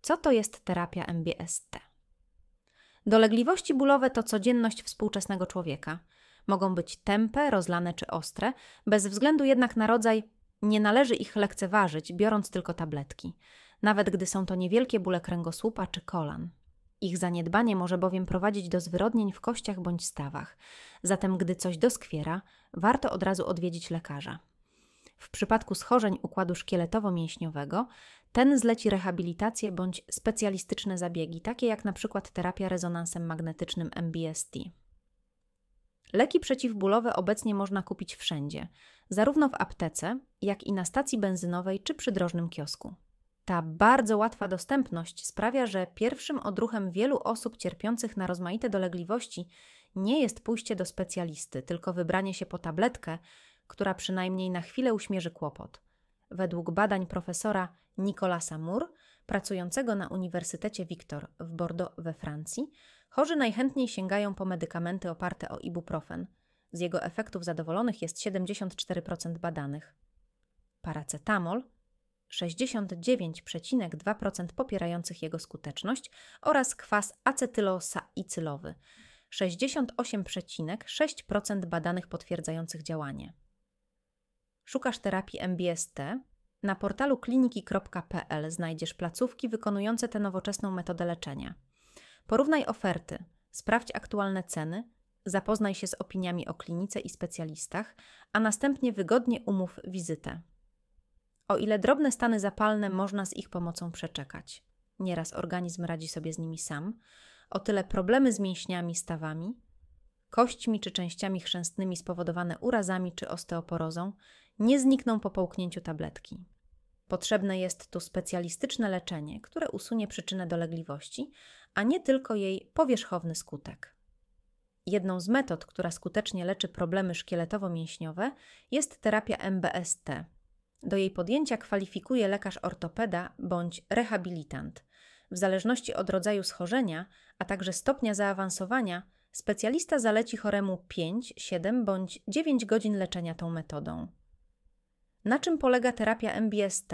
Co to jest terapia MBST? Dolegliwości bólowe to codzienność współczesnego człowieka. Mogą być tępe, rozlane czy ostre. Bez względu jednak na rodzaj nie należy ich lekceważyć, biorąc tylko tabletki. Nawet gdy są to niewielkie bóle kręgosłupa czy kolan. Ich zaniedbanie może bowiem prowadzić do zwyrodnień w kościach bądź stawach. Zatem gdy coś doskwiera, warto od razu odwiedzić lekarza. W przypadku schorzeń układu szkieletowo-mięśniowego ten zleci rehabilitację bądź specjalistyczne zabiegi, takie jak np. terapia rezonansem magnetycznym MBST. Leki przeciwbólowe obecnie można kupić wszędzie, zarówno w aptece, jak i na stacji benzynowej czy przydrożnym kiosku. Ta bardzo łatwa dostępność sprawia, że pierwszym odruchem wielu osób cierpiących na rozmaite dolegliwości nie jest pójście do specjalisty, tylko wybranie się po tabletkę, która przynajmniej na chwilę uśmierzy kłopot. Według badań profesora Nicolasa Moore, pracującego na Uniwersytecie Victor w Bordeaux we Francji, chorzy najchętniej sięgają po medykamenty oparte o ibuprofen. Z jego efektów zadowolonych jest 74% badanych. Paracetamol 69,2% popierających jego skuteczność oraz kwas acetylosaicylowy 68,6% badanych potwierdzających działanie. Szukasz terapii MBST? Na portalu kliniki.pl znajdziesz placówki wykonujące tę nowoczesną metodę leczenia. Porównaj oferty, sprawdź aktualne ceny, zapoznaj się z opiniami o klinice i specjalistach, a następnie wygodnie umów wizytę. O ile drobne stany zapalne można z ich pomocą przeczekać, nieraz organizm radzi sobie z nimi sam, o tyle problemy z mięśniami, stawami, kośćmi czy częściami chrzęstnymi spowodowane urazami czy osteoporozą nie znikną po połknięciu tabletki. Potrzebne jest tu specjalistyczne leczenie, które usunie przyczynę dolegliwości, a nie tylko jej powierzchowny skutek. Jedną z metod, która skutecznie leczy problemy szkieletowo-mięśniowe, jest terapia MBST. Do jej podjęcia kwalifikuje lekarz ortopeda bądź rehabilitant. W zależności od rodzaju schorzenia, a także stopnia zaawansowania, specjalista zaleci choremu 5, 7 bądź 9 godzin leczenia tą metodą. Na czym polega terapia MBST?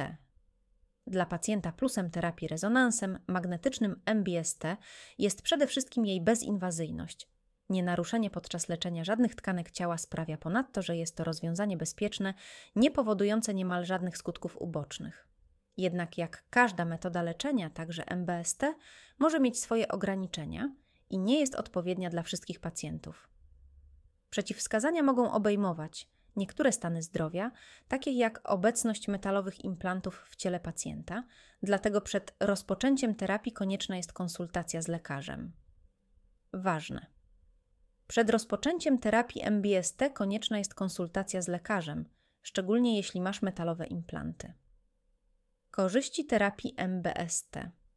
Dla pacjenta plusem terapii rezonansem magnetycznym MBST jest przede wszystkim jej bezinwazyjność. Nienaruszenie podczas leczenia żadnych tkanek ciała sprawia ponadto, że jest to rozwiązanie bezpieczne, nie powodujące niemal żadnych skutków ubocznych. Jednak jak każda metoda leczenia, także MBST może mieć swoje ograniczenia i nie jest odpowiednia dla wszystkich pacjentów. Przeciwwskazania mogą obejmować niektóre stany zdrowia, takie jak obecność metalowych implantów w ciele pacjenta, dlatego przed rozpoczęciem terapii konieczna jest konsultacja z lekarzem. Ważne. Przed rozpoczęciem terapii MBST konieczna jest konsultacja z lekarzem, szczególnie jeśli masz metalowe implanty. Korzyści terapii MBST.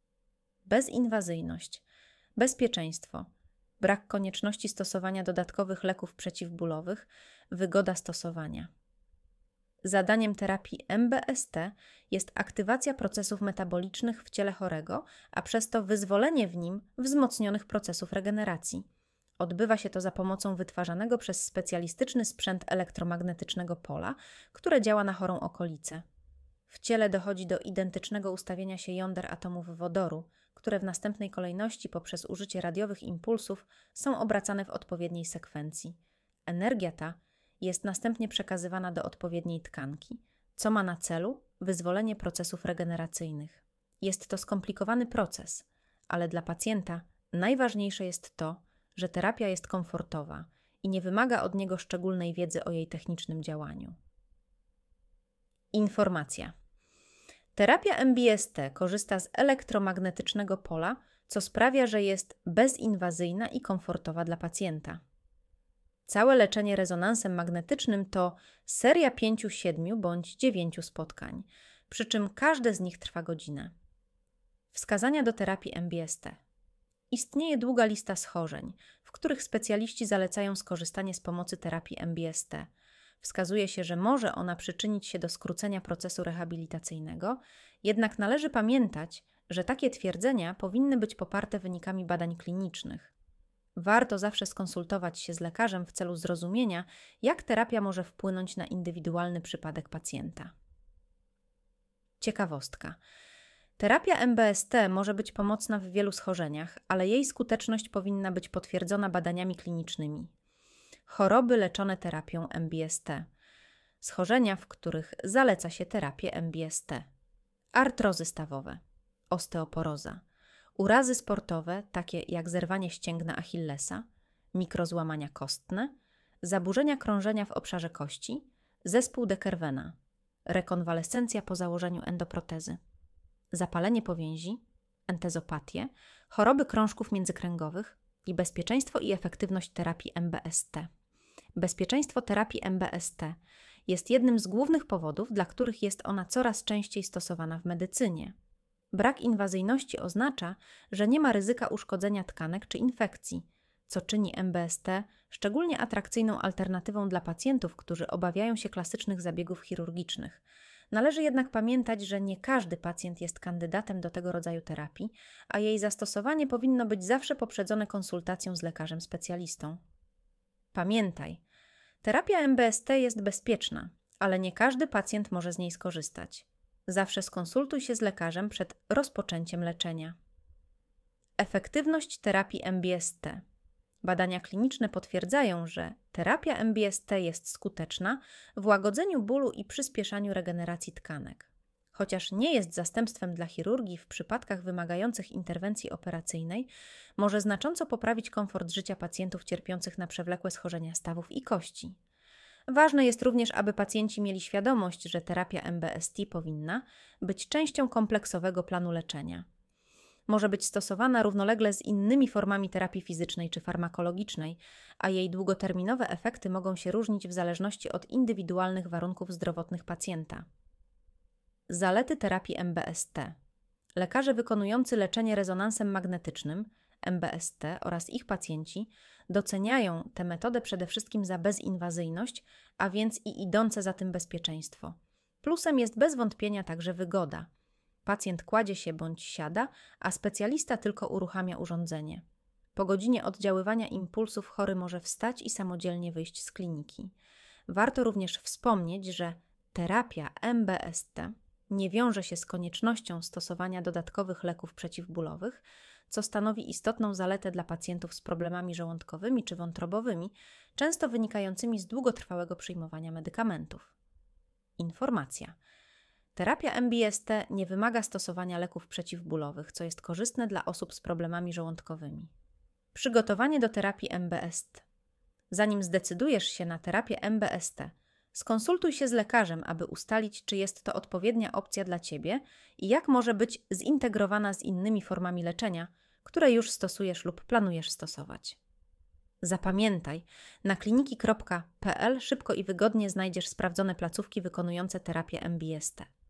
Bezinwazyjność, bezpieczeństwo, brak konieczności stosowania dodatkowych leków przeciwbólowych, wygoda stosowania. Zadaniem terapii MBST jest aktywacja procesów metabolicznych w ciele chorego, a przez to wyzwolenie w nim wzmocnionych procesów regeneracji. Odbywa się to za pomocą wytwarzanego przez specjalistyczny sprzęt elektromagnetycznego pola, które działa na chorą okolicę. W ciele dochodzi do identycznego ustawienia się jąder atomów wodoru, które w następnej kolejności poprzez użycie radiowych impulsów są obracane w odpowiedniej sekwencji. Energia ta jest następnie przekazywana do odpowiedniej tkanki, co ma na celu wyzwolenie procesów regeneracyjnych. Jest to skomplikowany proces, ale dla pacjenta najważniejsze jest to, że terapia jest komfortowa i nie wymaga od niego szczególnej wiedzy o jej technicznym działaniu. Informacja. Terapia MBST korzysta z elektromagnetycznego pola, co sprawia, że jest bezinwazyjna i komfortowa dla pacjenta. Całe leczenie rezonansem magnetycznym to seria 5, 7 bądź 9 spotkań, przy czym każde z nich trwa godzinę. Wskazania do terapii MBST. Istnieje długa lista schorzeń, w których specjaliści zalecają skorzystanie z pomocy terapii MBST. Wskazuje się, że może ona przyczynić się do skrócenia procesu rehabilitacyjnego, jednak należy pamiętać, że takie twierdzenia powinny być poparte wynikami badań klinicznych. Warto zawsze skonsultować się z lekarzem w celu zrozumienia, jak terapia może wpłynąć na indywidualny przypadek pacjenta. Ciekawostka. Terapia MBST może być pomocna w wielu schorzeniach, ale jej skuteczność powinna być potwierdzona badaniami klinicznymi. Choroby leczone terapią MBST. Schorzenia, w których zaleca się terapię MBST. Artrozy stawowe, osteoporoza, urazy sportowe, takie jak zerwanie ścięgna Achillesa, mikrozłamania kostne, zaburzenia krążenia w obszarze kości, zespół de Kervena, rekonwalescencja po założeniu endoprotezy, zapalenie powięzi, entezopatię, choroby krążków międzykręgowych i bezpieczeństwo i efektywność terapii MBST. Bezpieczeństwo terapii MBST jest jednym z głównych powodów, dla których jest ona coraz częściej stosowana w medycynie. Brak inwazyjności oznacza, że nie ma ryzyka uszkodzenia tkanek czy infekcji, co czyni MBST szczególnie atrakcyjną alternatywą dla pacjentów, którzy obawiają się klasycznych zabiegów chirurgicznych. Należy jednak pamiętać, że nie każdy pacjent jest kandydatem do tego rodzaju terapii, a jej zastosowanie powinno być zawsze poprzedzone konsultacją z lekarzem specjalistą. Pamiętaj, terapia MBST jest bezpieczna, ale nie każdy pacjent może z niej skorzystać. Zawsze skonsultuj się z lekarzem przed rozpoczęciem leczenia. Efektywność terapii MBST. Badania kliniczne potwierdzają, że terapia MBST jest skuteczna w łagodzeniu bólu i przyspieszaniu regeneracji tkanek. Chociaż nie jest zastępstwem dla chirurgii w przypadkach wymagających interwencji operacyjnej, może znacząco poprawić komfort życia pacjentów cierpiących na przewlekłe schorzenia stawów i kości. Ważne jest również, aby pacjenci mieli świadomość, że terapia MBST powinna być częścią kompleksowego planu leczenia. Może być stosowana równolegle z innymi formami terapii fizycznej czy farmakologicznej, a jej długoterminowe efekty mogą się różnić w zależności od indywidualnych warunków zdrowotnych pacjenta. Zalety terapii MBST. Lekarze wykonujący leczenie rezonansem magnetycznym, MBST oraz ich pacjenci doceniają tę metodę przede wszystkim za bezinwazyjność, a więc i idące za tym bezpieczeństwo. Plusem jest bez wątpienia także wygoda. Pacjent kładzie się bądź siada, a specjalista tylko uruchamia urządzenie. Po godzinie oddziaływania impulsów chory może wstać i samodzielnie wyjść z kliniki. Warto również wspomnieć, że terapia MBST nie wiąże się z koniecznością stosowania dodatkowych leków przeciwbólowych, co stanowi istotną zaletę dla pacjentów z problemami żołądkowymi czy wątrobowymi, często wynikającymi z długotrwałego przyjmowania medykamentów. Informacja. Terapia MBST nie wymaga stosowania leków przeciwbólowych, co jest korzystne dla osób z problemami żołądkowymi. Przygotowanie do terapii MBST. Zanim zdecydujesz się na terapię MBST, skonsultuj się z lekarzem, aby ustalić, czy jest to odpowiednia opcja dla Ciebie i jak może być zintegrowana z innymi formami leczenia, które już stosujesz lub planujesz stosować. Zapamiętaj, na kliniki.pl szybko i wygodnie znajdziesz sprawdzone placówki wykonujące terapię MBST.